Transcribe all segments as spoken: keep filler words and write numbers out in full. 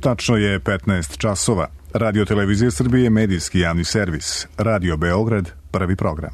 Tačno je petnaest časova. Radio Televizija Srbije, medijski javni servis. Radio Beograd, prvi program.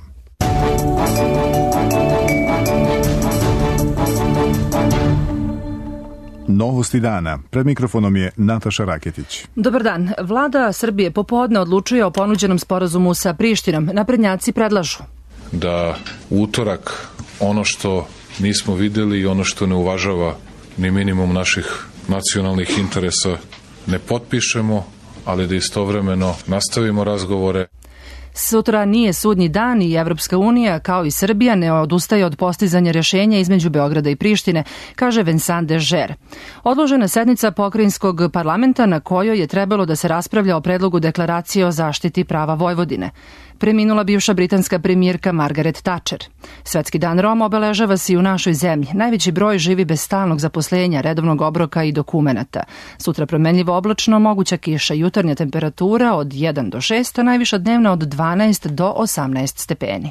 Novosti dana. Pred mikrofonom je Nataša Raketić. Dobar dan. Vlada Srbije popodne odlučuje o ponuđenom sporazumu sa Prištinom. Naprednjaci predlažu da u utorak ono što nismo videli i ono što ne uvažava ni minimum naših nacionalnih interesa ne potpišemo, ali da istovremeno nastavimo razgovore. Sutra nije sudnji dan i Evropska unija, kao i Srbija, ne odustaje od postizanja rješenja između Beograda i Prištine, kaže Vincent Dežer. Odložena sednica pokrajinskog parlamenta na kojoj je trebalo da se raspravlja o predlogu deklaracije o zaštiti prava Vojvodine. Preminula bivša britanska premijerka Margaret Thatcher. Svetski dan Roma obeležava se i u našoj zemlji. Najveći broj živi bez stalnog zaposlenja, redovnog obroka i dokumenata. Sutra promenljivo oblačno, moguća kiša, jutarnja temperatura od jedan do šest, a najviša dnevna od dvanaest do osamnaest stepeni.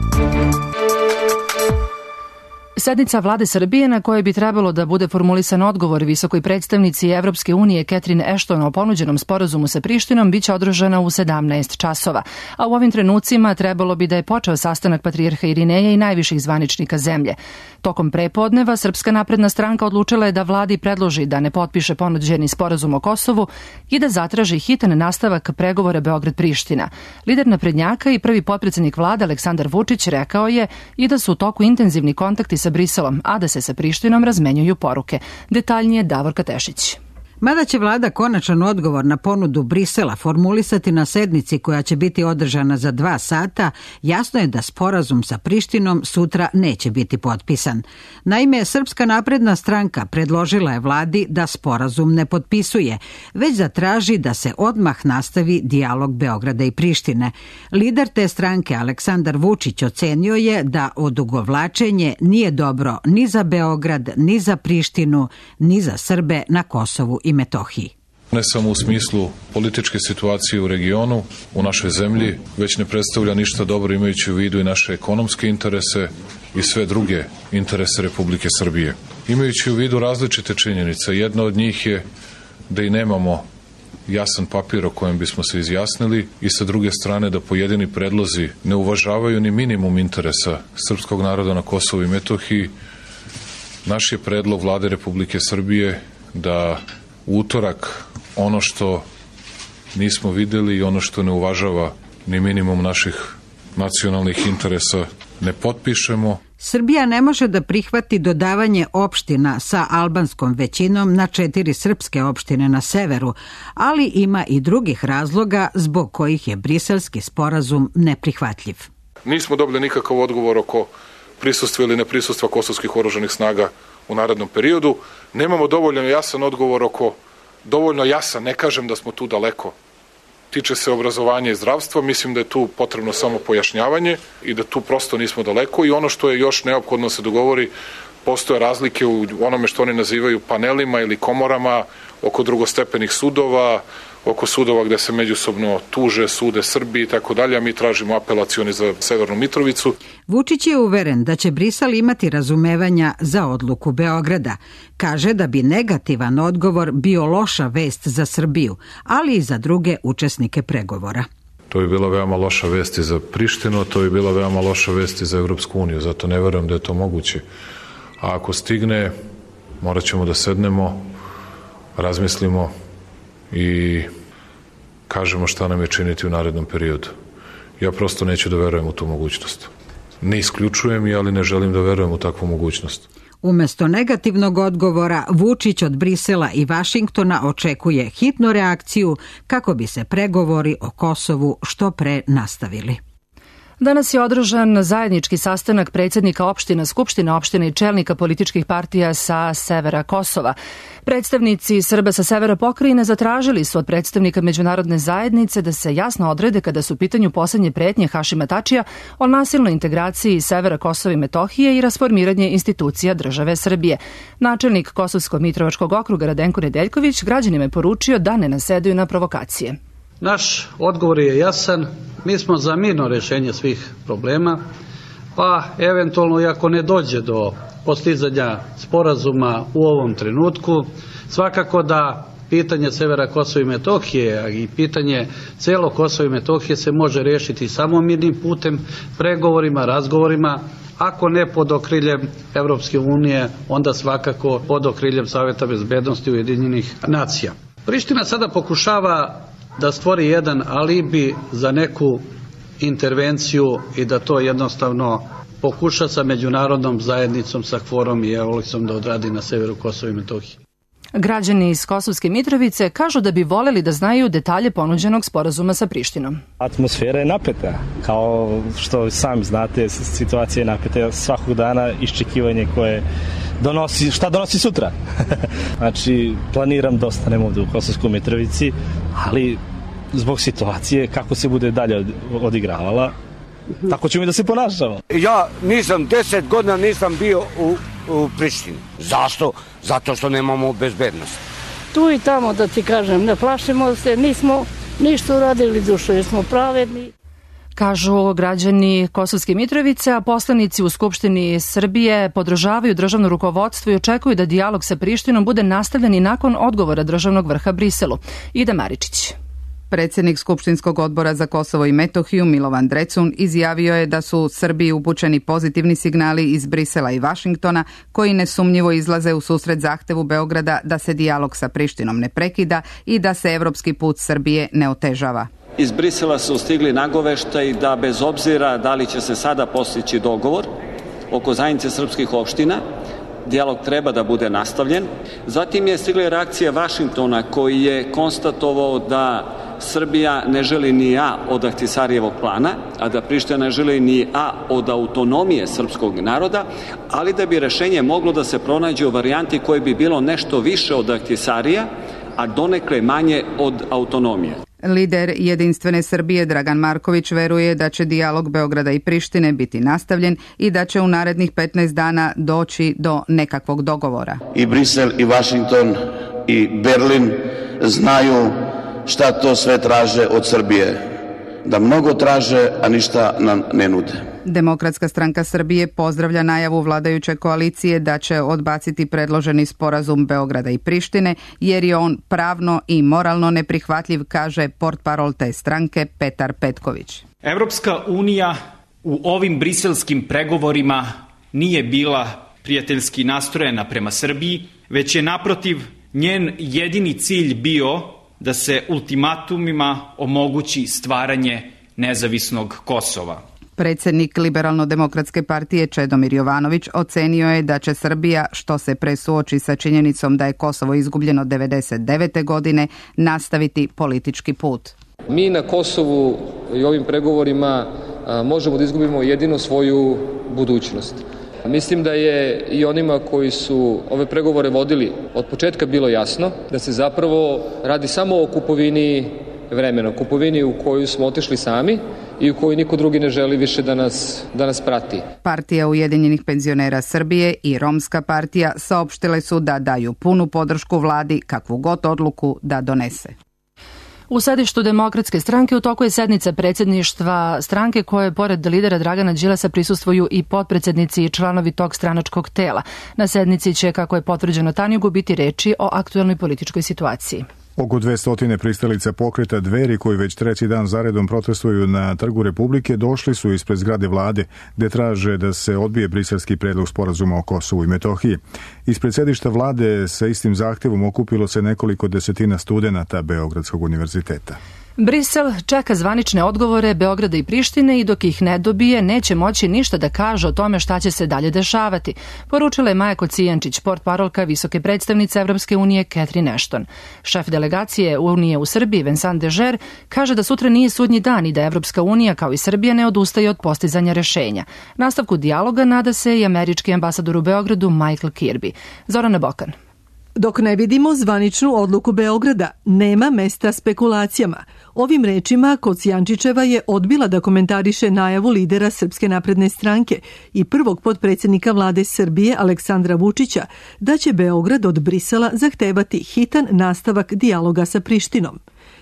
Sednica vlade Srbije na kojoj bi trebalo da bude formulisan odgovor visokoj predstavnici Evropske unije Catherine Ashton o ponuđenom sporazumu sa Prištinom biće održana u sedamnaest časova, a u ovim trenucima trebalo bi da je počeo sastanak patrijarha Irineja i najviših zvaničnika zemlje. Tokom prepodneva Srpska napredna stranka odlučila je da vladi predloži da ne potpiše ponuđeni sporazum o Kosovu i da zatraži hitan nastavak pregovora Beograd-Priština. Lider naprednjaka i prvi potpredsednik vlade Aleksandar Vučić rekao je i da su u toku intenzivni kontakti sa Briselom, a da se sa Prištinom razmenjuju poruke. Detaljnije Davorka Tešić. Mada će vlada konačan odgovor na ponudu Brisela formulisati na sednici koja će biti održana za dva sata, jasno je da sporazum sa Prištinom sutra neće biti potpisan. Naime, Srpska napredna stranka predložila je vladi da sporazum ne potpisuje, već da traži da se odmah nastavi dijalog Beograda i Prištine. Lider te stranke Aleksandar Vučić ocenio je da odugovlačenje nije dobro ni za Beograd, ni za Prištinu, ni za Srbe na Kosovu i Metohiji. Ne samo u smislu političke situacije u regionu, u našoj zemlji, već ne predstavlja ništa dobro imajući u vidu i naše ekonomske interese i sve druge interese Republike Srbije. Imajući u vidu različite činjenice, jedna od njih je da i nemamo jasan papir o kojem bismo se izjasnili i sa druge strane da pojedini predlozi ne uvažavaju ni minimum interesa srpskog naroda na Kosovu i Metohiji, naš je predlog vlade Republike Srbije da u utorak ono što nismo videli i ono što ne uvažava ni minimum naših nacionalnih interesa ne potpišemo. Srbija ne može da prihvati dodavanje opština sa albanskom većinom na četiri srpske opštine na severu, ali ima i drugih razloga zbog kojih je briselski sporazum neprihvatljiv. Nismo dobili nikakav odgovor oko prisustva ili neprisustva kosovskih oružanih snaga u narednom periodu. Nemamo dovoljno jasan odgovor oko, dovoljno jasan, ne kažem da smo tu daleko. Tiče se obrazovanja i zdravstva, mislim da je tu potrebno samo pojašnjavanje i da tu prosto nismo daleko i ono što je još neophodno se dogovori, postoje razlike u onome što oni nazivaju panelima ili komorama oko drugostepenih sudova, oko sudova gde se međusobno tuže, sude Srbi i tako dalje, a mi tražimo apelacioni za Severnu Mitrovicu. Vučić je uveren da će Brisel imati razumevanja za odluku Beograda. Kaže da bi negativan odgovor bio loša vest za Srbiju, ali i za druge učesnike pregovora. To bi bila veoma loša vest i za Prištinu, a to bi bila veoma loša vest i za Evropsku uniju, zato ne verujem da je to moguće. A ako stigne, morat ćemo da sednemo, razmislimo i kažemo šta nam je činiti u narednom periodu. Ja prosto neću da verujem u tu mogućnost. Ne isključujem je, ali ne želim da verujem u takvu mogućnost. Umesto negativnog odgovora, Vučić od Brisela i Vašingtona očekuje hitnu reakciju kako bi se pregovori o Kosovu što pre nastavili. Danas je održan zajednički sastanak predsjednika opština, skupština opština i čelnika političkih partija sa severa Kosova. Predstavnici Srba sa severa pokrajine zatražili su od predstavnika međunarodne zajednice da se jasno odrede kada su u pitanju posljednje pretnje Hašima Tačija o nasilnoj integraciji severa Kosova i Metohije i rasformiranje institucija države Srbije. Načelnik Kosovsko-Mitrovačkog okruga Radenko Nedeljković građanima je poručio da ne nasedaju na provokacije. Naš odgovor je jasan, mi smo za mirno rješenje svih problema, pa eventualno i ako ne dođe do postizanja sporazuma u ovom trenutku, svakako da pitanje severa Kosova i Metohije i pitanje celo Kosova i Metohije se može riješiti samo mirnim putem, pregovorima, razgovorima, ako ne pod okriljem Evropske unije, onda svakako pod okriljem Saveta bezbednosti Ujedinjenih nacija. Priština sada pokušava da stvori jedan alibi za neku intervenciju i da to jednostavno pokuša sa međunarodnom zajednicom, sa Kforom i Euliksom da odradi na severu Kosova i Metohije. Građani iz Kosovske Mitrovice kažu da bi voleli da znaju detalje ponuđenog sporazuma sa Prištinom. Atmosfera je napeta, kao što sami znate, situacija je napeta svakog dana, iščekivanje koje donosi, šta donosi sutra. Znači, planiram da ostanem ovde u Kosovskoj Mitrovici, ali zbog situacije kako se bude dalje odigravala, tako ćemo i da se ponašamo. Ja nisam deset godina nisam bio u, u Prištini. Zašto? Zato što nemamo bezbednost. Tu i tamo, da ti kažem, ne plašimo se, nismo ništa uradili dušo, jer smo pravedni. Kažu građani Kosovske Mitrovice, a poslanici u Skupštini Srbije podržavaju državno rukovodstvo i očekuju da dijalog sa Prištinom bude nastavljen i nakon odgovora državnog vrha Briselu. Ida Maričić. Predsjednik Skupštinskog odbora za Kosovo i Metohiju Milovan Drecun izjavio je da su Srbiji upućeni pozitivni signali iz Brisela i Vašingtona koji nesumnjivo izlaze u susret zahtevu Beograda da se dijalog sa Prištinom ne prekida i da se evropski put Srbije ne otežava. Iz Brisela su stigli nagoveštaji da bez obzira da li će se sada postići dogovor oko zajednice srpskih opština, dijalog treba da bude nastavljen. Zatim je stigla reakcija Vašingtona koji je konstatovao da Srbija ne želi ni A od Ahtisarijevog plana, a da Priština ne želi ni A od autonomije srpskog naroda, ali da bi rešenje moglo da se pronađe u varijanti koje bi bilo nešto više od Ahtisarija, a donekle manje od autonomije. Lider Jedinstvene Srbije Dragan Marković veruje da će dijalog Beograda i Prištine biti nastavljen i da će u narednih petnaest dana doći do nekakvog dogovora. I Brisel i Vašington i Berlin znaju šta to sve traže od Srbije. Da mnogo traže, a ništa nam ne nude. Demokratska stranka Srbije pozdravlja najavu vladajuće koalicije da će odbaciti predloženi sporazum Beograda i Prištine, jer je on pravno i moralno neprihvatljiv, kaže portparol te stranke Petar Petković. Evropska unija u ovim briselskim pregovorima nije bila prijateljski nastrojena prema Srbiji, već je naprotiv njen jedini cilj bio da se ultimatumima omogući stvaranje nezavisnog Kosova. Predsjednik Liberalno-demokratske partije Čedomir Jovanović ocenio je da će Srbija, što se pre suoči sa činjenicom da je Kosovo izgubljeno devedeset devete godine, nastaviti politički put. Mi na Kosovu i ovim pregovorima možemo da izgubimo jedino svoju budućnost. Mislim da je i onima koji su ove pregovore vodili od početka bilo jasno da se zapravo radi samo o kupovini vremena, kupovini u koju smo otišli sami i u koju niko drugi ne želi više da nas, da nas prati. Partija Ujedinjenih penzionera Srbije i Romska partija saopštile su da daju punu podršku vladi kakvu god odluku da donese. U sedištu Demokratske stranke u toku je sednica predsjedništva stranke koje pored lidera Dragana Đilasa prisustvuju i potpredsjednici i članovi tog stranačkog tela. Na sednici će, kako je potvrđeno Tanjugu, biti reči o aktuelnoj političkoj situaciji. Oko dvesta pristalica pokreta Dveri koji već treći dan zaredom protestuju na Trgu Republike došli su ispred zgrade vlade gde traže da se odbije briselski predlog sporazuma o Kosovu i Metohiji. Ispred sedišta vlade sa istim zahtjevom okupilo se nekoliko desetina studenata Beogradskog univerziteta. Brisel čeka zvanične odgovore Beograda i Prištine i dok ih ne dobije neće moći ništa da kaže o tome šta će se dalje dešavati, poručila je Maja Kocijančić, portparolka visoke predstavnice Evropske unije Catherine Ashton. Šef delegacije Unije u Srbiji Vincent Dežer kaže da sutra nije sudnji dan i da Evropska unija kao i Srbija ne odustaje od postizanja rešenja. Nastavku dijaloga nada se i američki ambasador u Beogradu Michael Kirby. Zorana Bokan. Dok ne vidimo zvaničnu odluku Beograda, nema mesta spekulacijama. Ovim rečima Kocijančićeva je odbila da komentariše najavu lidera Srpske napredne stranke i prvog potpredsjednika vlade Srbije Aleksandra Vučića da će Beograd od Brisela zahtevati hitan nastavak dijaloga sa Prištinom.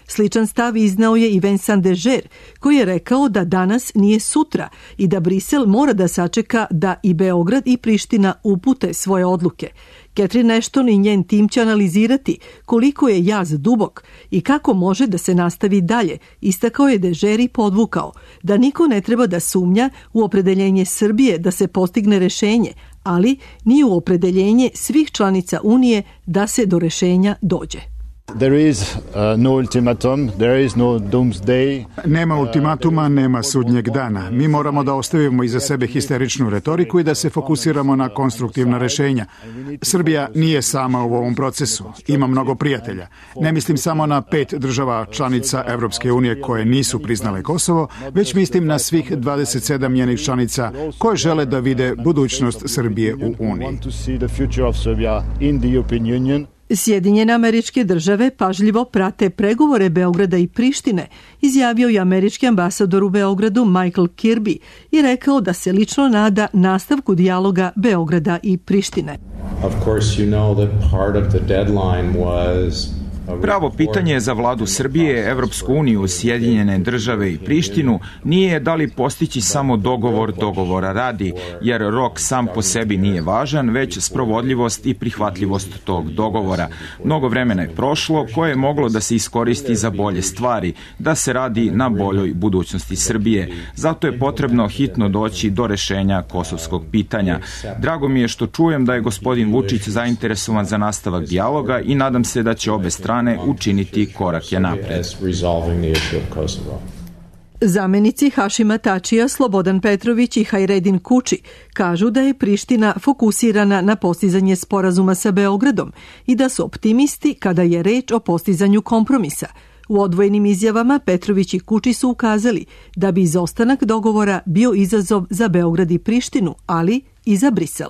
Sličan stav iznao je i Vincent Deger, koji je rekao da danas nije sutra i da Brisel mora da sačeka da i Beograd i Priština upute svoje odluke. Catherine Ashton i njen tim će analizirati koliko je jaz dubok i kako može da se nastavi dalje, istakao je Deger i podvukao da niko ne treba da sumnja u opredeljenje Srbije da se postigne rešenje, ali ni u opredeljenje svih članica Unije da se do rešenja dođe. There is uh, no ultimatum, there is no doomsday. Nema ultimatuma, nema sudnjeg dana. Mi moramo da ostavimo iza sebe histeričnu retoriku i da se fokusiramo na konstruktivna rešenja. Srbija nije sama u ovom procesu. Ima mnogo prijatelja. Ne mislim samo na pet država članica Evropske unije koje nisu priznale Kosovo, već mislim na svih dvadeset sedam njenih članica koje žele da vide budućnost Srbije u Uniji. Sjedinjene Američke Države pažljivo prate pregovore Beograda i Prištine, izjavio je američki ambasador u Beogradu Michael Kirby i rekao da se lično nada nastavku dijaloga Beograda i Prištine. Of course, you know that part of the deadline was Pravo pitanje za vladu Srbije, Evropsku uniju, Sjedinjene države i Prištinu nije da li postići samo dogovor dogovora radi, jer rok sam po sebi nije važan, već sprovodljivost i prihvatljivost tog dogovora. Mnogo vremena je prošlo koje je moglo da se iskoristi za bolje stvari, da se radi na boljoj budućnosti Srbije. Zato je potrebno hitno doći do rešenja kosovskog pitanja. Drago mi je što čujem da je gospodin Vučić zainteresovan za nastavak dijaloga i nadam se da će obe strane učiniti korake napred. Zamenici Hašima Tačija, Slobodan Petrović i Hajredin Kuči kažu da je Priština fokusirana na postizanje sporazuma sa Beogradom i da su optimisti kada je reč o postizanju kompromisa. U odvojenim izjavama Petrović i Kuči su ukazali da bi izostanak dogovora bio izazov za Beograd i Prištinu, ali i za Brisel.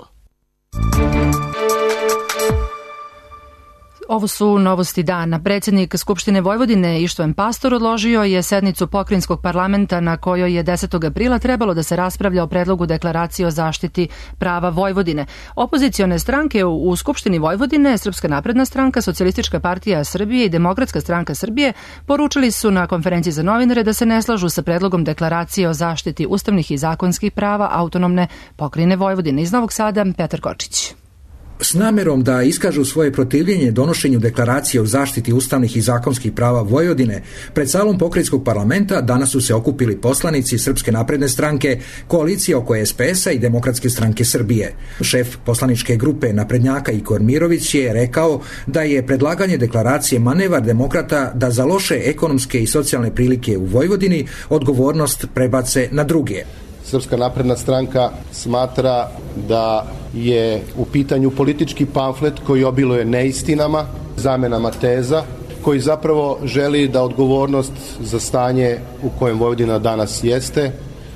Ovo su novosti dana. Predsjednik Skupštine Vojvodine Ištvan Pastor odložio je sednicu pokrajinskog parlamenta na kojoj je desetog aprila trebalo da se raspravlja o predlogu deklaracije o zaštiti prava Vojvodine. Opozicione stranke u Skupštini Vojvodine, Srpska napredna stranka, Socijalistička partija Srbije i Demokratska stranka Srbije poručili su na konferenciji za novinare da se ne slažu sa predlogom deklaracije o zaštiti ustavnih i zakonskih prava autonomne pokrajine Vojvodine. Iz Novog Sada, Petar Kočić. S namerom da iskažu svoje protivljenje donošenju deklaracije o zaštiti ustavnih i zakonskih prava Vojvodine, pred salom pokrajinskog parlamenta danas su se okupili poslanici Srpske napredne stranke, koalicije oko S P S-a i Demokratske stranke Srbije. Šef poslaničke grupe naprednjaka Igor Mirović je rekao da je predlaganje deklaracije manevar demokrata da za loše ekonomske i socijalne prilike u Vojvodini odgovornost prebace na druge. Srpska napredna stranka smatra da je u pitanju politički pamflet koji obiluje neistinama, zamenama teza, koji zapravo želi da odgovornost za stanje u kojem Vojvodina danas jeste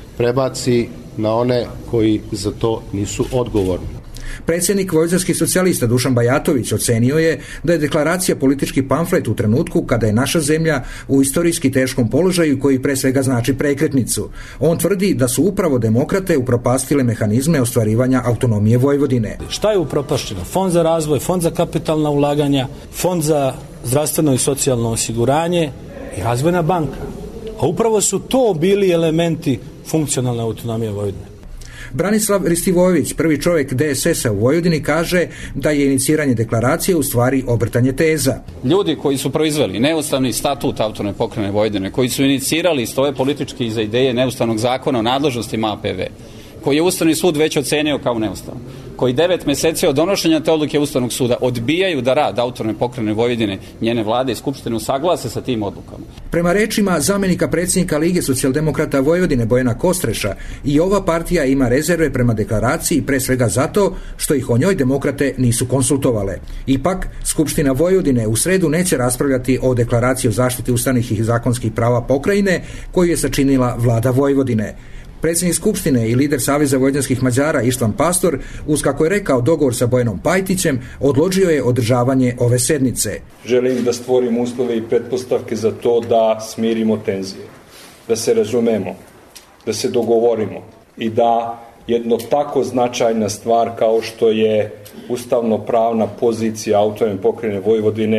prebaci na one koji za to nisu odgovorni. Predsjednik vojvođanskih socijalista Dušan Bajatović ocenio je da je deklaracija politički pamflet u trenutku kada je naša zemlja u istorijski teškom položaju koji pre svega znači prekretnicu. On tvrdi da su upravo demokrate upropastile mehanizme ostvarivanja autonomije Vojvodine. Šta je upropašćeno? Fond za razvoj, fond za kapitalna ulaganja, fond za zdravstveno i socijalno osiguranje i razvojna banka. A upravo su to bili elementi funkcionalne autonomije Vojvodine. Branislav Ristivojević, prvi čovjek D S S-a u Vojvodini, kaže da je iniciranje deklaracije u stvari obrtanje teza. Ljudi koji su proizveli neustavni statut autonomne pokrajine Vojvodine, koji su inicirali stoje politički iza ideje neustavnog zakona o nadležnostima A P V, koji je Ustavni sud već ocenio kao neustavno, koji devet meseci od donošenja te odluke Ustavnog suda odbijaju da rad autonomne pokrajine Vojvodine, njene vlade i skupštine usaglase sa tim odlukama. Prema rečima zamenika predsjednika Lige socijaldemokrata Vojvodine Bojana Kostreša, i ova partija ima rezerve prema deklaraciji, pre svega zato što ih o njoj demokrate nisu konsultovale. Ipak, Skupština Vojvodine u sredu neće raspravljati o deklaraciji o zaštiti ustavnih i zakonskih prava pokrajine koju je sačinila vlada Vojvodine. Predsjednik Skupštine i lider Saveza vojvođanskih Mađara Ištvan Pastor, uz kako je rekao dogovor sa Bojanom Pajtićem, odložio je održavanje ove sednice. Želim da stvorim uslove i pretpostavke za to da smirimo tenzije, da se razumemo, da se dogovorimo i da jedno tako značajna stvar kao što je ustavno-pravna pozicija autonomne pokrajine Vojvodine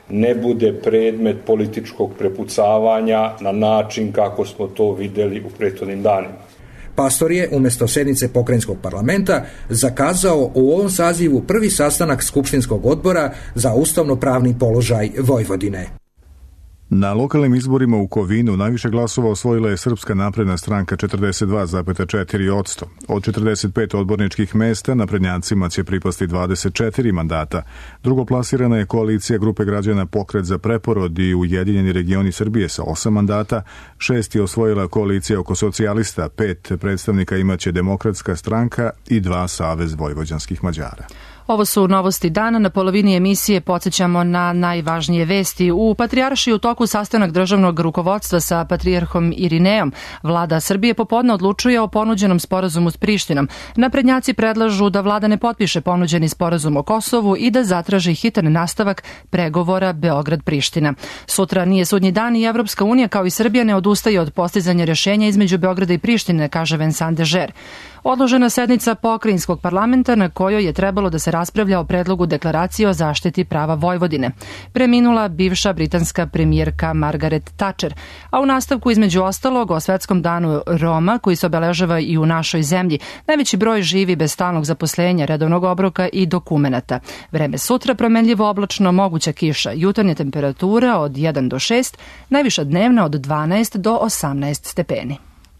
ne bude predmet političkog prepucavanja na način kako smo to videli u prethodnim danima. Pastor je umjesto sednice pokrajinskog parlamenta zakazao u ovom sazivu prvi sastanak Skupštinskog odbora za ustavno-pravni položaj Vojvodine. Na lokalnim izborima u Kovinu najviše glasova osvojila je Srpska napredna stranka četrdeset dva zarez četiri posto. Od četrdeset pet odborničkih mesta naprednjacima će pripasti dvadeset četiri mandata. Drugoplasirana je koalicija grupe građana Pokret za preporod i Ujedinjeni regioni Srbije sa osam mandata, šest je osvojila koalicija oko socijalista, pet predstavnika imaće Demokratska stranka i dva Savez vojvođanskih Mađara. Ovo su novosti dana. Na polovini emisije podsjećamo na najvažnije vesti. U Patrijaršiji u toku sastanak državnog rukovodstva sa patrijarhom Irinejom. Vlada Srbije popodne odlučuje o ponuđenom sporazumu s Prištinom. Naprednjaci predlažu da vlada ne potpiše ponuđeni sporazum o Kosovu i da zatraži hitan nastavak pregovora Beograd-Priština. Sutra nije sudnji dan i Evropska unija kao i Srbija ne odustaje od postizanja rješenja između Beograda i Prištine, kaže Vincent Dežer. Odložena sednica pokrajinskog parlamenta na kojoj je trebalo da se raspravlja o predlogu deklaracije o zaštiti prava Vojvodine. Preminula bivša britanska premijerka Margaret Thatcher, a u nastavku između ostalog o Svetskom danu Roma koji se obeležava i u našoj zemlji. Najveći broj živi bez stalnog zaposlenja, redovnog obroka i dokumenata. Vreme sutra promenljivo oblačno, moguća kiša, jutarnja temperatura od jedan do šest, najviša dnevna od dvanaest do osamnaest stepeni.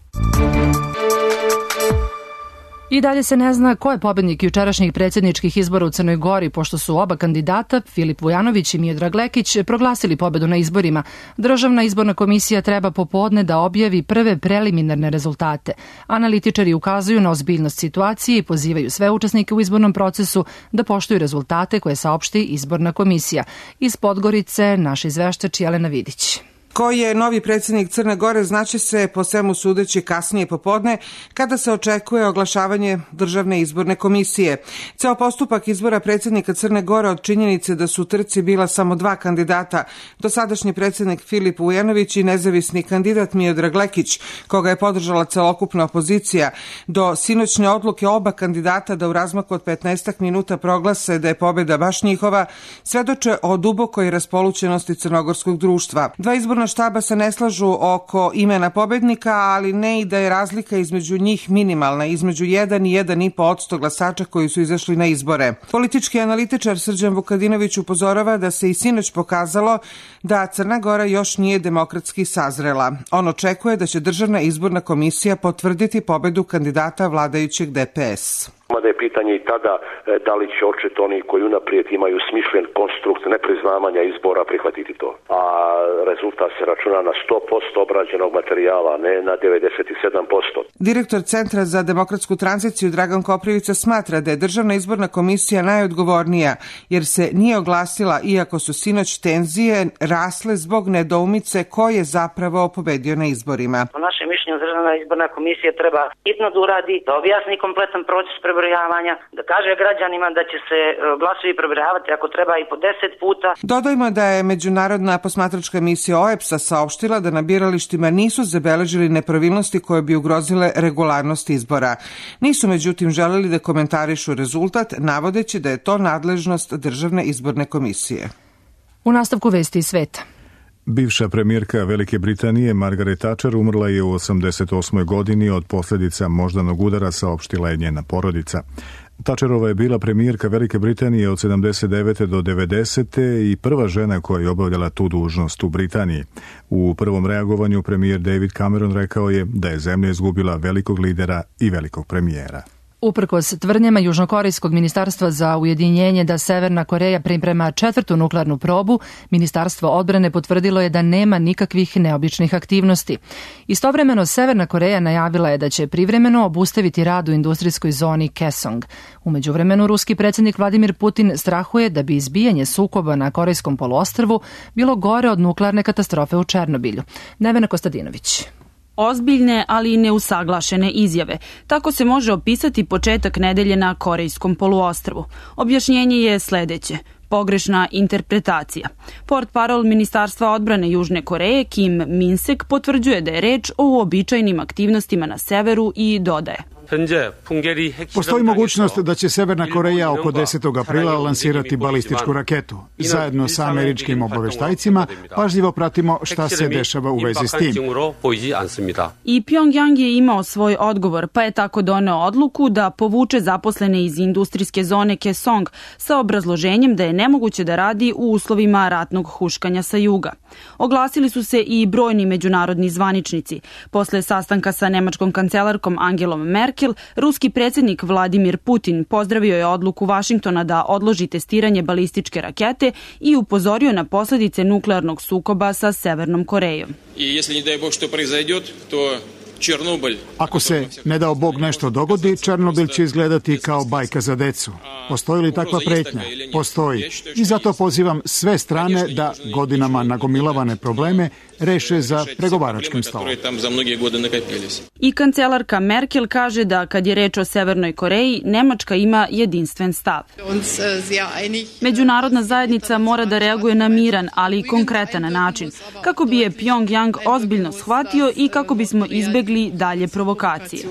I dalje se ne zna ko je pobednik jučerašnjih predsjedničkih izbora u Crnoj Gori, pošto su oba kandidata, Filip Vujanović i Miodrag Lekić, proglasili pobedu na izborima. Državna izborna komisija treba popodne da objavi prve preliminarne rezultate. Analitičari ukazuju na ozbiljnost situacije i pozivaju sve učesnike u izbornom procesu da poštuju rezultate koje saopšti izborna komisija. Iz Podgorice naš izveštač Jelena Vidić. Ko je novi predsjednik Crne Gore znaće se po svemu sudeći kasnije popodne kada se očekuje oglašavanje Državne izborne komisije. Ceo postupak izbora predsjednika Crne Gore od činjenice da su u trci bila samo dva kandidata, dosadašnji predsjednik Filip Vujanović i nezavisni kandidat Miodrag Lekić, koga je podržala celokupna opozicija, do sinoćne odluke oba kandidata da u razmaku od petnaest minuta proglase da je pobjeda baš njihova, svedoče o dubokoj raspolućenosti crnogorskog društva. Dva izborna štaba se ne slažu oko imena pobednika, ali ne i da je razlika između njih minimalna, između jedan i jedan i po posto glasača koji su izašli na izbore. Politički analitičar Srđan Vukadinović upozorava da se i sinoć pokazalo da Crna Gora još nije demokratski sazrela. On očekuje da će Državna izborna komisija potvrditi pobedu kandidata vladajućeg D P S. Mada je pitanje i tada da li će očito oni koji unaprijed imaju smišljen konstrukt nepriznavanja izbora prihvatiti to. A rezultat se računa na sto posto obrađenog materijala, ne na devedeset sedam posto. Direktor Centra za demokratsku tranziciju Dragan Koprivica smatra da je Državna izborna komisija najodgovornija jer se nije oglasila iako su sinoć tenzije rasle zbog nedoumice ko je zapravo pobedio na izborima. Po našem mišljenju Državna izborna komisija treba hitno da uradi, da objasni kompletan proces prebrojavanja, da kaže građanima da će se glasovi prebrojavati ako treba i po deset puta. Dodajmo da je Međunarodna posmatračka misija O E P S-a saopštila da na biralištima nisu zabeležili nepravilnosti koje bi ugrozile regularnost izbora. Nisu međutim želeli da komentarišu rezultat, navodeći da je to nadležnost Državne izborne komisije. U nastavku vesti iz sveta. Bivša premijerka Velike Britanije Margaret Thatcher umrla je u osamdeset osmoj godini od posljedica moždanog udara, saopštila je njena porodica. Thatcherova je bila premijerka Velike Britanije od sedamdeset devete do devedesete i prva žena koja je obavljala tu dužnost u Britaniji. U prvom reagovanju premijer David Cameron rekao je da je zemlja izgubila velikog lidera i velikog premijera. Uprkos tvrdnjama Južnokorejskog ministarstva za ujedinjenje da Severna Koreja priprema četvrtu nuklearnu probu, Ministarstvo odbrane potvrdilo je da nema nikakvih neobičnih aktivnosti. Istovremeno, Severna Koreja najavila je da će privremeno obustaviti rad u industrijskoj zoni Kaesong. U međuvremenu, ruski predsjednik Vladimir Putin strahuje da bi izbijanje sukoba na Korejskom poluostrvu bilo gore od nuklearne katastrofe u Černobilju. Nevena Kostadinović. Ozbiljne, ali i neusaglašene izjave. Tako se može opisati početak nedelje na Korejskom poluostrvu. Objašnjenje je sledeće. Pogrešna interpretacija. Portparol Ministarstva odbrane Južne Koreje Kim Min-sek potvrđuje da je reč o uobičajenim aktivnostima na severu i dodaje. Postoji mogućnost da će Severna Koreja oko desetog aprila lansirati balističku raketu. Zajedno sa američkim obaveštajcima pažljivo pratimo šta se dešava u vezi s tim. I Pjongjang je imao svoj odgovor, pa je tako doneo odluku da povuče zaposlene iz industrijske zone Kaesong sa obrazloženjem da je nemoguće da radi u uslovima ratnog huškanja sa juga. Oglasili su se i brojni međunarodni zvaničnici. Posle sastanka sa nemačkom kancelarkom Angelom Merkel, ruski predsjednik Vladimir Putin pozdravio je odluku Vašingtona da odloži testiranje balističke rakete i upozorio na posljedice nuklearnog sukoba sa Severnom Korejom. Ako se, ne dao Bog, nešto dogodi, Černobil će izgledati kao bajka za decu. Postoji li takva pretnja? Postoji. I zato pozivam sve strane da godinama nagomilavane probleme reše za pregovaračkim stolom. I kancelarka Merkel kaže da kad je reč o Severnoj Koreji, Nemačka ima jedinstven stav. Međunarodna zajednica mora da reaguje na miran, ali i konkretan način, kako bi je Pjongjang ozbiljno shvatio i kako bismo izbegli dalje provokacije.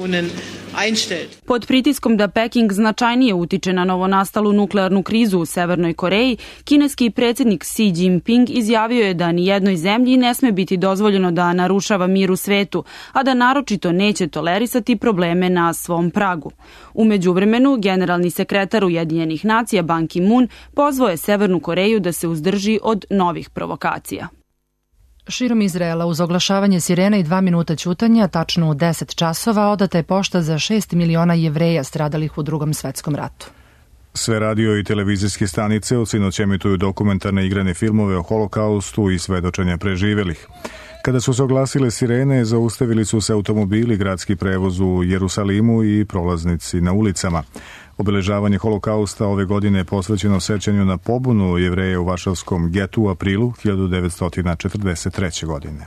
Pod pritiskom da Peking značajnije utiče na novonastalu nuklearnu krizu u Severnoj Koreji, kineski predsjednik Xi Jinping izjavio je da ni jednoj zemlji ne sme biti dozvoljeno da narušava mir u svetu, a da naročito neće tolerisati probleme na svom pragu. U međuvremenu, generalni sekretar Ujedinjenih nacija Ban Ki-moon pozvao je Severnu Koreju da se uzdrži od novih provokacija. Širom Izraela uz oglašavanje sirena i dva minuta ćutanja, tačno u deset časova, odata je pošta za šest miliona Jevreja stradalih u Drugom svetskom ratu. Sve radio i televizijske stanice od sinoć emituju dokumentarne igrane filmove o holokaustu i svedočenja preživelih. Kada su se oglasile sirene, zaustavili su se automobili, gradski prevoz u Jerusalimu i prolaznici na ulicama. Obeležavanje holokausta ove godine je posvećeno sećanju na pobunu Jevreja u Varšavskom getu u aprilu hiljadu devetsto četrdeset treće. godine.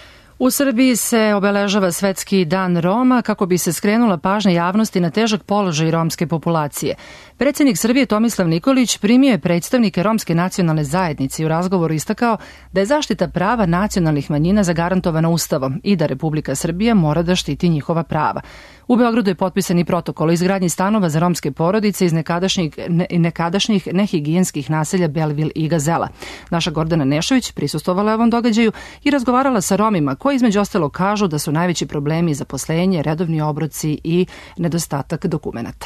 U Srbiji se obeležava Svetski dan Roma kako bi se skrenula pažnja javnosti na težak položaj romske populacije. Predsjednik Srbije Tomislav Nikolić primio je predstavnike romske nacionalne zajednice i u razgovoru istakao da je zaštita prava nacionalnih manjina zagarantovana Ustavom i da Republika Srbija mora da štiti njihova prava. U Beogradu je potpisan i protokol o izgradnji stanova za romske porodice iz nekadašnjih, ne, nekadašnjih nehigijenskih naselja Belvil i Gazela. Naša Gordana Nešović prisustvovala je ovom događaju i razgovarala sa Romima koji između ostalog kažu da su najveći problemi zaposlenje, redovni obroci i nedostatak dokumenata.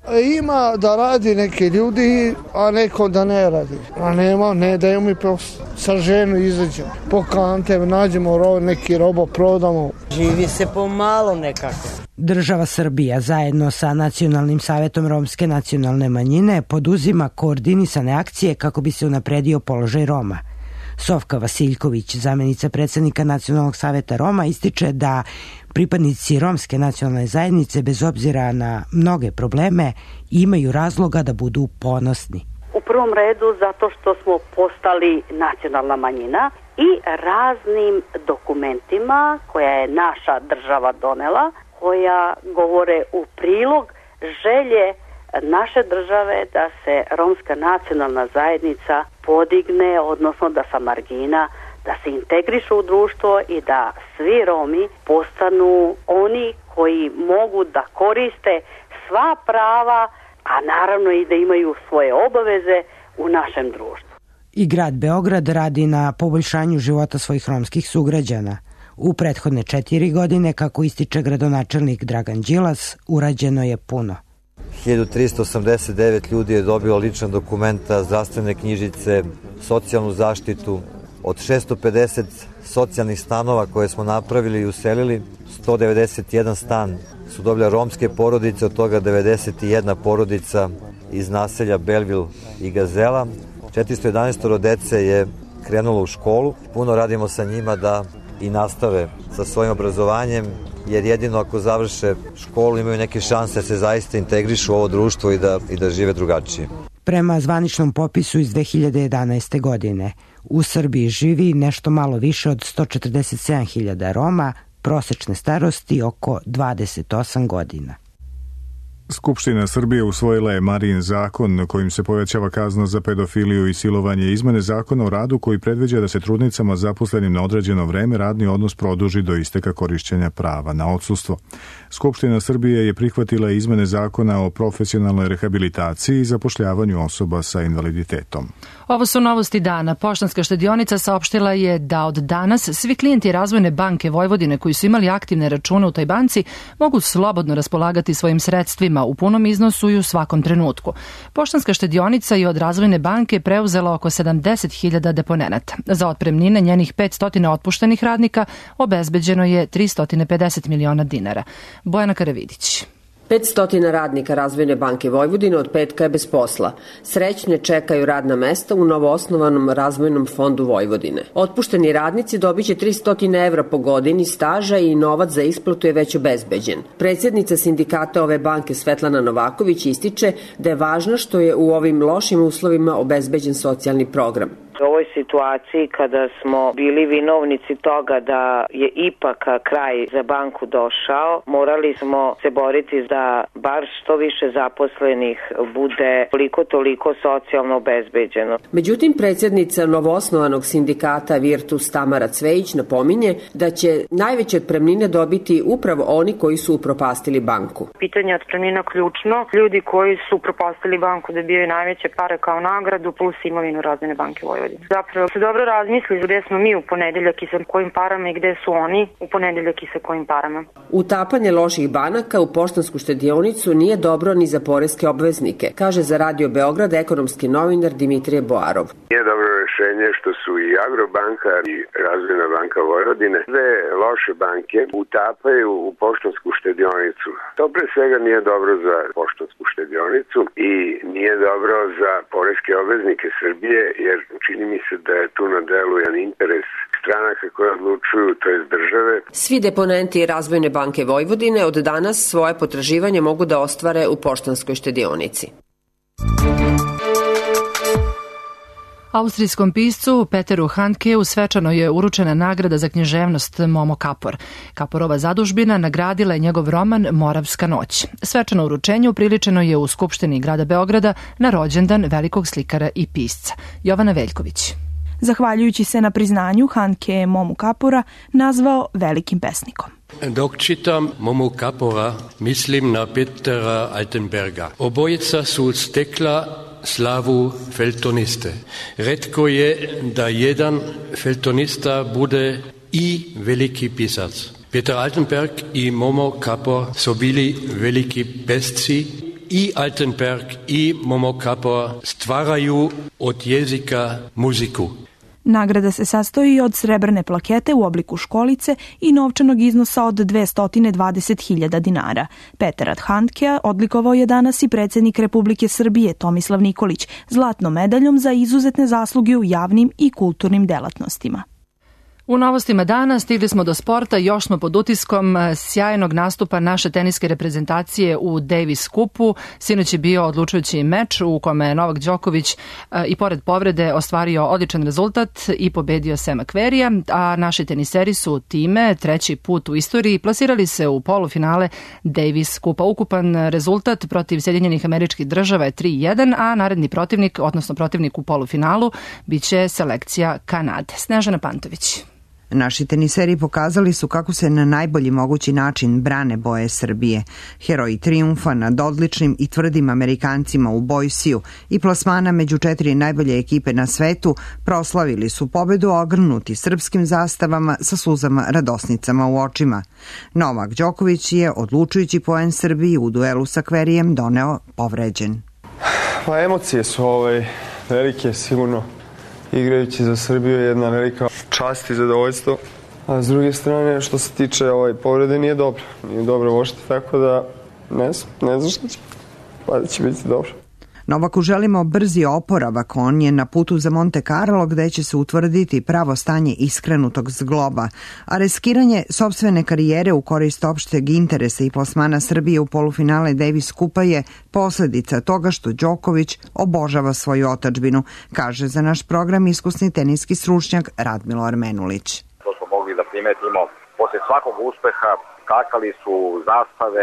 Ima da radi neki ljudi, a neko da ne radi. A nema, ne daju mi sa ženu izađemo. Po kante nađemo ro, neki robo, prodamo. Živi se pomalo nekako. Država Srbija zajedno sa Nacionalnim savetom romske nacionalne manjine poduzima koordinisane akcije kako bi se unapredio položaj Roma. Sofka Vasiljković, zamjenica predsjednika Nacionalnog saveta Roma, ističe da pripadnici romske nacionalne zajednice, bez obzira na mnoge probleme, imaju razloga da budu ponosni. U prvom redu zato što smo postali nacionalna manjina i raznim dokumentima koja je naša država donela, koja govore u prilog želje naše države da se romska nacionalna zajednica podigne, odnosno da sa margina, da se integrišu u društvo i da svi Romi postanu oni koji mogu da koriste sva prava, a naravno i da imaju svoje obaveze u našem društvu. I grad Beograd radi na poboljšanju života svojih romskih sugrađana. U prethodne četiri godine, kako ističe gradonačelnik Dragan Đilas, urađeno je puno. hiljadu tristo osamdeset devet ljudi je dobilo lična dokumenta, zdravstvene knjižice, socijalnu zaštitu. Od šesto pedeset socijalnih stanova koje smo napravili i uselili, sto devedeset jedan stan su dobile romske porodice, od toga devedeset jedna porodica iz naselja Belvil i Gazela. četiristo jedanaest dece je krenulo u školu. Puno radimo sa njima da i nastave sa svojim obrazovanjem, jer jedino ako završe školu imaju neke šanse da se zaista integrišu u ovo društvo i da, i da žive drugačije. Prema zvaničnom popisu iz dve hiljade jedanaeste. godine, u Srbiji živi nešto malo više od sto četrdeset sedam hiljada Roma, prosečne starosti oko dvadeset osam godina. Skupština Srbije usvojila je Marijin zakon kojim se povećava kazna za pedofiliju i silovanje, izmene zakona o radu koji predviđa da se trudnicama zaposlenim na određeno vreme radni odnos produži do isteka korišćenja prava na odsustvo. Skupština Srbije je prihvatila izmene zakona o profesionalnoj rehabilitaciji i zapošljavanju osoba sa invaliditetom. Ovo su novosti dana. Poštanska štedionica saopštila je da od danas svi klijenti Razvojne banke Vojvodine koji su imali aktivne račune u toj banci mogu slobodno raspolagati svojim sredstvima u punom iznosu i u svakom trenutku. Poštanska štedionica je od Razvojne banke preuzela oko sedamdeset hiljada deponenata. Za otpremnine njenih petsto otpuštenih radnika obezbeđeno je tristo pedeset miliona dinara. Bojana Karavidić. petsto radnika Razvojne banke Vojvodine od petka je bez posla. Srećne čekaju radna mesta u novoosnovanom Razvojnom fondu Vojvodine. Otpušteni radnici dobiće tristo evra po godini staža i novac za isplatu je već obezbeđen. Predsjednica sindikata ove banke Svetlana Novaković ističe da je važno što je u ovim lošim uslovima obezbeđen socijalni program. U ovoj situaciji kada smo bili vinovnici toga da je ipak kraj za banku došao, morali smo se boriti da bar što više zaposlenih bude koliko toliko socijalno obezbeđeno. Međutim, predsjednica novoosnovanog sindikata Virtus Tamara Cvejić napominje da će najveće otpremnine dobiti upravo oni koji su upropastili banku. Pitanje otpremnina ključno. Ljudi koji su upropastili banku dobijaju najveće pare kao nagradu plus imovinu Razvojne banke Vojvodine. Zapravo se dobro razmisli gde smo mi u ponedeljak i sa kojim parama i gde su oni u ponedeljak i sa kojim parama. Utapanje loših banaka u poštansku štedionicu nije dobro ni za poreske obveznike, kaže za Radio Beograd ekonomski novinar Dimitrije Boarov. Nije dobro rešenje što su i Agrobanka i Razvojna banka Vojvodine dve loše banke utapaju u poštansku štedionicu. To pre svega nije dobro za poštansku štedionicu i nije dobro za poreske obveznike Srbije, jer čini mi se da je tu na delu jedan interes stranaka koje odlučuju, to je države. Svi deponenti Razvojne banke Vojvodine od danas svoje potraživanje mogu da ostvare u poštanskoj štedionici. Austrijskom piscu Peteru Handkeu svečano je uručena nagrada za književnost Momo Kapor. Kaporova zadužbina nagradila je njegov roman Moravska noć. Svečano uručenje upriličeno je u Skupštini grada Beograda na rođendan velikog slikara i pisca. Jovana Veljković. Zahvaljujući se na priznanju, Handke je Momu Kapora nazvao velikim pesnikom. Dok čitam Momu Kapora, mislim na Petera Altenberga. Obojica su stekla slavu feltoniste. Retko je da jedan feltonista bude i veliki pisac. Peter Altenberg i Momo Kapor su bili veliki pesci. I Altenberg i Momo Kapor stvaraju od jezika muziku. Nagrada se sastoji od srebrne plakete u obliku školice i novčanog iznosa od dvesta dvadeset hiljada dinara. Petar Handkea odlikovao je danas i predsjednik Republike Srbije Tomislav Nikolić zlatnom medaljom za izuzetne zasluge u javnim i kulturnim delatnostima. U novostima dana stigli smo do sporta, još smo pod utiskom sjajnog nastupa naše teniske reprezentacije u Davis Cupu. Sinoć je bio odlučujući meč u kome je Novak Đoković i pored povrede ostvario odličan rezultat i pobedio Sema Querreyja, a naši teniseri su time treći put u istoriji plasirali se u polufinale Davis Cupa. Ukupan rezultat protiv Sjedinjenih Američkih Država je tri jedan, a naredni protivnik, odnosno protivnik u polufinalu, biće selekcija Kanade. Snežana Pantović. Naši teniseri pokazali su kako se na najbolji mogući način brane boje Srbije. Heroji trijumfa nad odličnim i tvrdim Amerikancima u Boisiju i plasmana među četiri najbolje ekipe na svetu proslavili su pobedu ogrnuti srpskim zastavama sa suzama radosnicama u očima. Novak Đoković je odlučujući poen Srbiji u duelu sa Querreyjem doneo povređen. Pa emocije su ovaj, velike sigurno. Igrajući za Srbiju je jedna velika čast i zadovoljstvo. A s druge strane, što se tiče ovaj povrede, nije dobro. Nije dobro uopšte, tako da ne znam, ne znam što će. Pa da će biti dobro. Novaku želimo brzi oporavak, on je na putu za Monte Carlo gde će se utvrditi pravo stanje iskrenutog zgloba, a riskiranje sopstvene karijere u korist opšteg interesa i plasmana Srbije u polufinale Davis Cupa je posledica toga što Đoković obožava svoju otadžbinu, kaže za naš program iskusni teniski stručnjak Radmilo Armenulić. To smo mogli da primetimo posle svakog uspeha, skakali su zastave,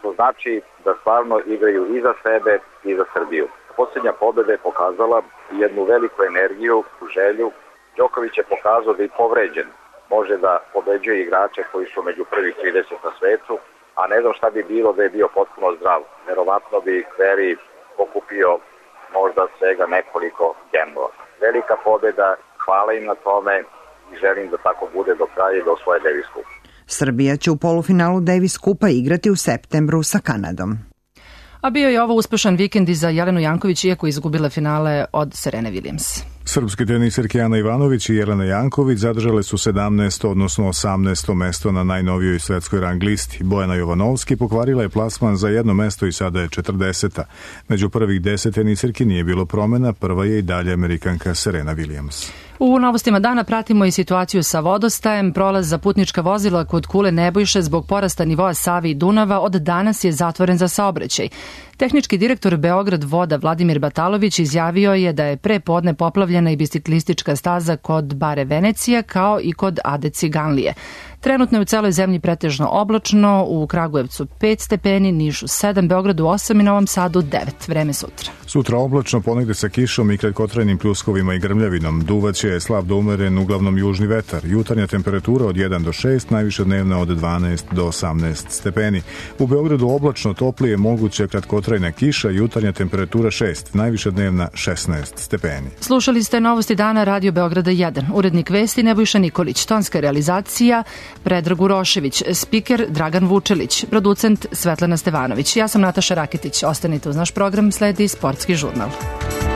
što znači da stvarno igraju i za sebe i za Srbiju. Posljednja pobjeda je pokazala jednu veliku energiju, želju. Đoković je pokazao da je povređen. Može da pobeđuje igrače koji su među prvih trideset na svetu, a ne znam šta bi bilo da je bio potpuno zdrav. Verovatno bi Kveri pokupio možda svega nekoliko gemova. Velika pobjeda, hvala im na tome i želim da tako bude do kraja i do svoje Davis Cup. Srbija će u polufinalu Davis Kupa igrati u septembru sa Kanadom. A bio je ovo uspešan vikend i za Jelenu Janković, iako izgubila finale od Serene Williams. Srpski teniserke Ana Ivanović i Jelena Janković zadržale su sedamnaesto, odnosno osamnaesto mesto na najnovijoj svetskoj rang listi. Bojana Jovanovski pokvarila je plasman za jedno mesto i sada je četrdeseta. Među prvih deset teniserki nije bilo promena, prva je i dalje Amerikanka Serena Williams. U novostima dana pratimo i situaciju sa vodostajem. Prolaz za putnička vozila kod Kule Nebojše zbog porasta nivoa Save i Dunava od danas je zatvoren za saobraćaj. Tehnički direktor Beograd voda Vladimir Batalović izjavio je da je pre podne poplavljena i biciklistička staza kod Bare Venecija kao i kod Ade Ciganlije. Trenutno je u celoj zemlji pretežno oblačno, u Kragujevcu pet stepeni, Nišu sedam, Beogradu osam i Novom Sadu devet. Vreme sutra. Sutra oblačno, ponegde sa kišom i kratkotrajnim pljuskovima i grmljavinom. Duvaće slab do umeren, uglavnom južni vetar. Jutarnja temperatura od jedan do šest, najviša dnevna od dvanaest do osamnaest stepeni. U Beogradu oblačno, toplije, moguće kratkotrajna kiša, jutarnja temperatura šest, najviša dnevna šesnaest stepeni. Slušali ste novosti dana Radio Beograda jedan. Urednik vesti Nebojša Nikolić, tonska realizacija Predrag Urošević, spiker Dragan Vučelić, producent Svetlana Stevanović. Ja sam Nataša Raketić. Ostanite uz naš program, sledi Sportski žurnal.